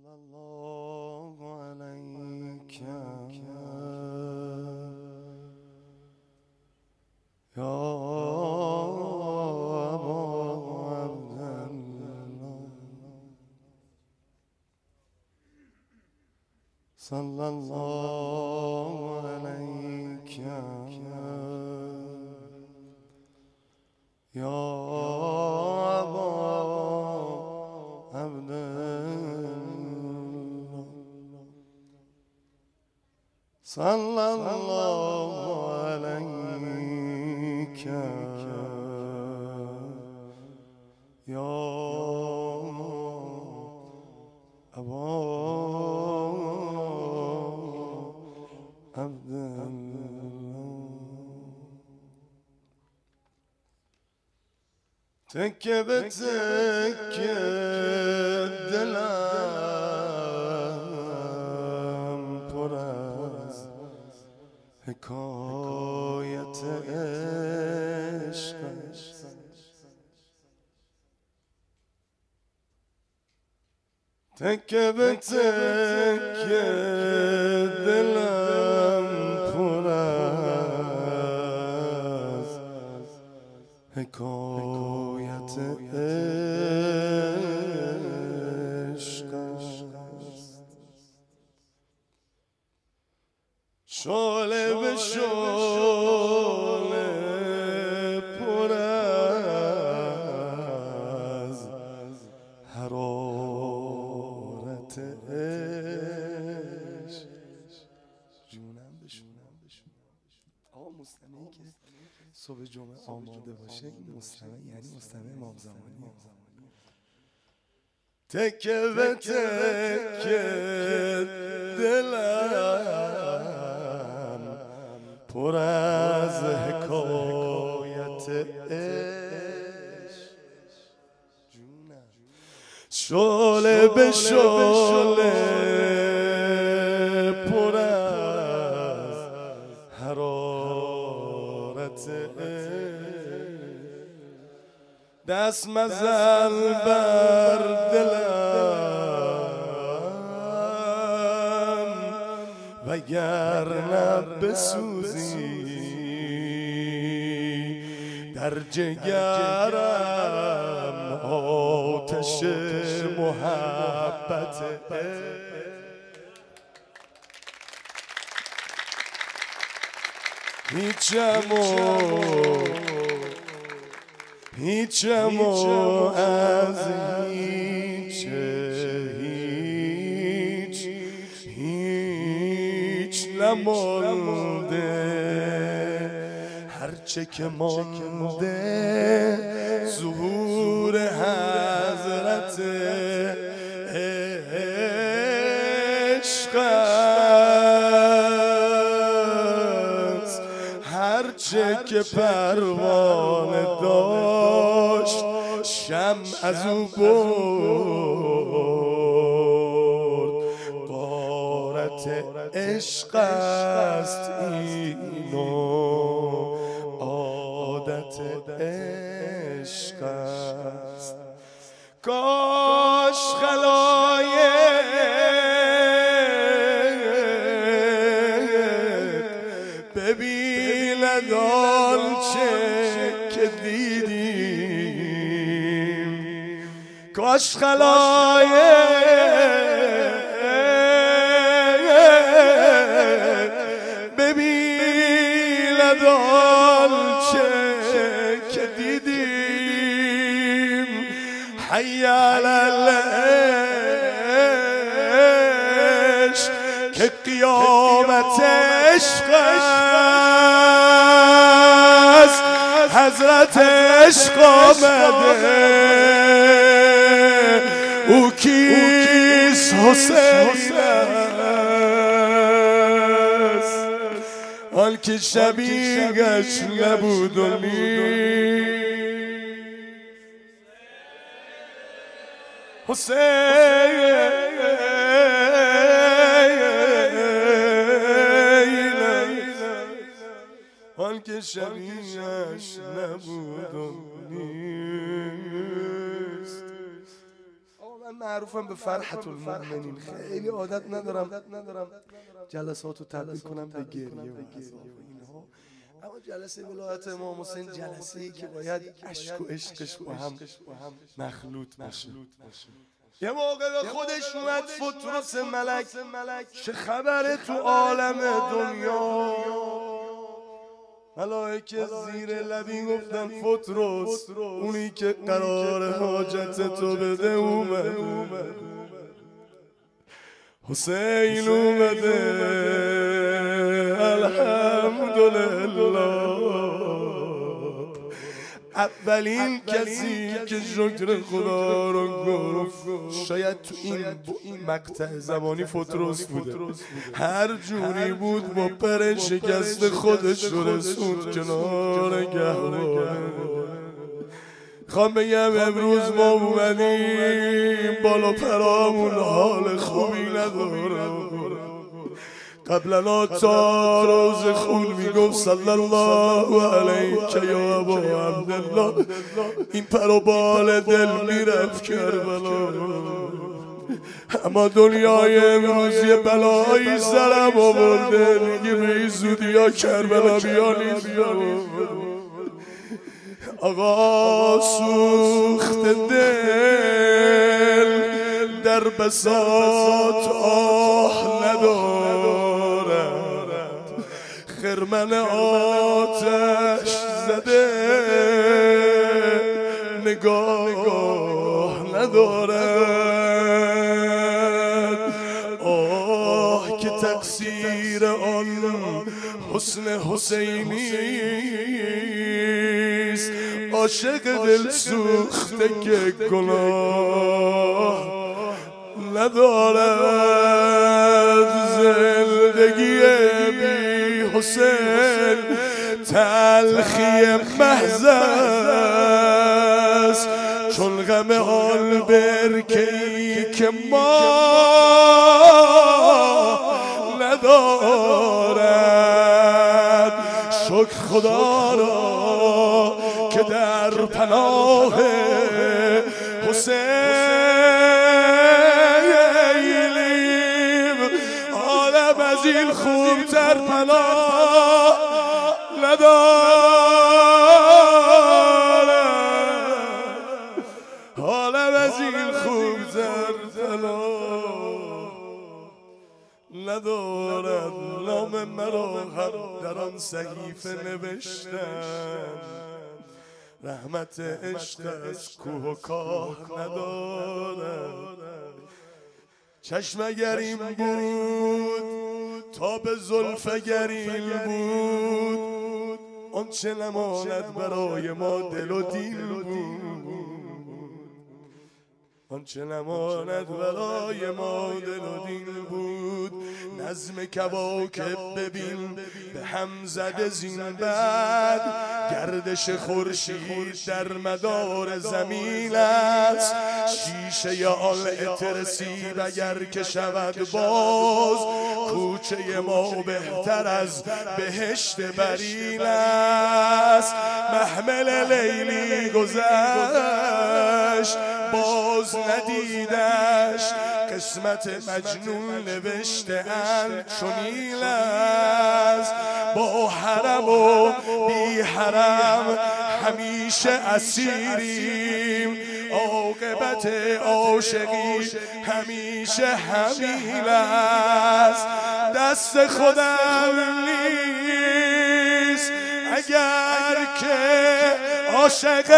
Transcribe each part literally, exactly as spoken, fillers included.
صلى الله عليك يا أبا عبد الله صلى الله عليك يا أبا عبد الله صلى الله عليك يا أبا عبد الله تكه بتكه دلم پر از حکایت عشق تکه به تکه دلم پر از حکایت عشق است شعله به شعله پر از حرارت عشق جونم بشونم آقا مستمعی که صبح جمعه آماده باشه این مستمع یعنی مستمع امام زمانی تکه به تکه دلم پر از حکایت عشق جونم شعله به شعله پر از حرارت دست مزن بر دلم وگرنه بسوزی در جگرم آتش محبت هیچم هیچم از هیچ هیچ هیچ نمانده هرچه که مانده ظهور حضرت عشق است هرچه که پروانه داشت شمع از او برد غارت عشق است اینو عادت عشق است کاش خلایق ببیند آنچه که دیدیم کاش خلایق ببیند آنچه که دیدیم حی علی العشق که قیامت عشق است حضرت عشق آمده او کیست حسین است آن که شبیهش نبود و نیست حسین آن که شبیهش نبود و نیست معروفم به فرحة المؤمنین، خیلی عادت ندارم جلساتو تبدیل کنم به گریه و عذاب و اینها، اما جلسه ولایت امام حسین جلسه ای که باید عشق و عشقش با هم مخلوط باشه. یه موقع به خودش اومد فترس ملک، چه خبره تو عالم دنیا؟ ملائکه زیر لبی گفتن فترس، اونی که قرار حاجت تو بده اومده، حسین اومده الحمدلله. اولین کسی که شکر خدا رو گفت شاید تو این مقطع زمانی فترس بوده، هر جوری بود با پر شکست خودش رو رسوند کنار گهواره. خوام بگم امروز ما اومدیم بالا پرامون حال خوبی نداره. قبلا تا روز خون میگفت صلی الله علیک یا ابا عبدالله، این پر و بال دل میرفت کربلا. اما دنیای امروز یه بلایی سرم آورده، میگه به این زودی ها کربلا بیا نیست. آقا سوخت دل در بساط آه ندارد، خرمن آتش زده نگاه ندارد. آه که تقصیر آن حسن حسینیست، عاشق دل سوخته که گناه ندارد. زندگی بی حسین تلخی محض است، چون غم آن برکه‌ای که ما ندارد. شکر خدا را که در پناه حسینیم، عالم از این خوبتر پناه ندارد، عالم از این خوبتر پناه ندارد. نام مرا هم در آن صحیفه نوشتن، رحمت عشق از کوه و کاه ندارد. چشم اگریم بود تا به زلف اگریم بود، آن چه نماند برای ما دل و دین بود، آن چه نماند برای ما دل و دین بود. نظم کواکب ببین به هم زده زین بعد، گردش خورشید در مدار زمین است. شیشه آن عطر سیب اگر که شود باز، کوچه ما بهتر از بهشت برین است. محمل لیلی گذشت باز ندیدش، قسمت مجنون نوشته اند چنین است. با حرم و بی حرم همیشه اسیریم، عاقبت عاشقی همیشه همین است. دست خودم نیست اگر که عاشق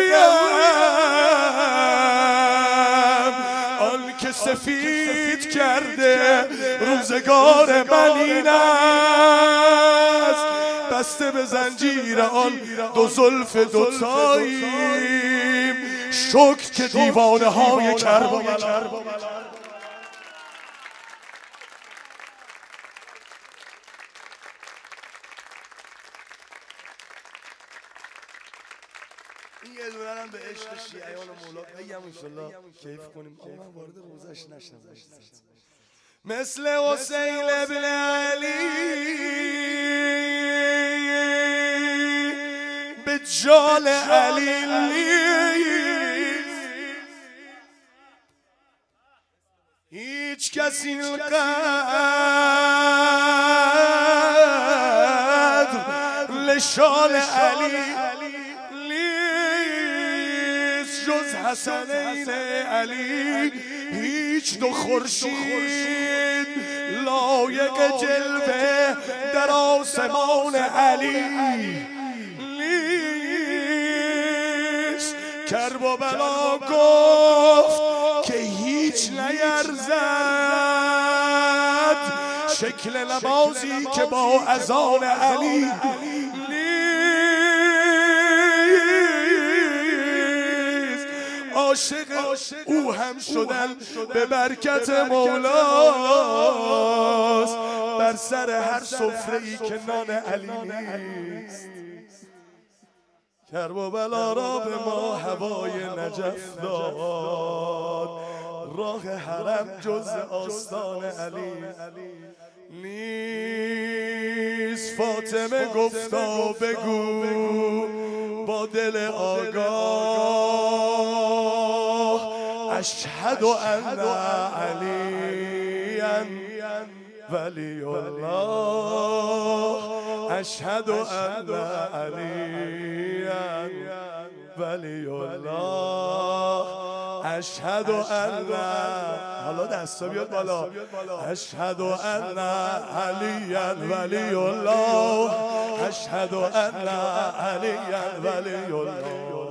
اویم، آن که سفید کرده روزگار من این است. بسته به زنجیر آن دو زلف دوتاییم، شکر که دیوانه های کربلا. این یه دونه هم به عشق شیعیان مولا بگم انشالله کیف کنیم. آقا من وارد روزش نشدم، مثل حسین ابن علی به جان علی هیچ کس اینقدر لشان علی نیست جز حسنین علی. هیچ دو خورشید لایق جلوه در آسمان علی نیست. کربلا گفت که هیچ نیرزد شکل نمازی که با اذان علی نیست. عاشق او هم شدن به برکت مولاست بر سر هر سفره‌ای که نان علی نیست. کربلا را به ما هوای نجف داد راه حرم جز آستان علی نیست. فاطمه گفتا بگو با دل آگاه اشهد ان علی ولی الله. اشهد ان علی ولی الله. اشهد ان حالا دستا بیاد بالا. اشهد ان علی ولی الله. اشهد ان علی ولی الله.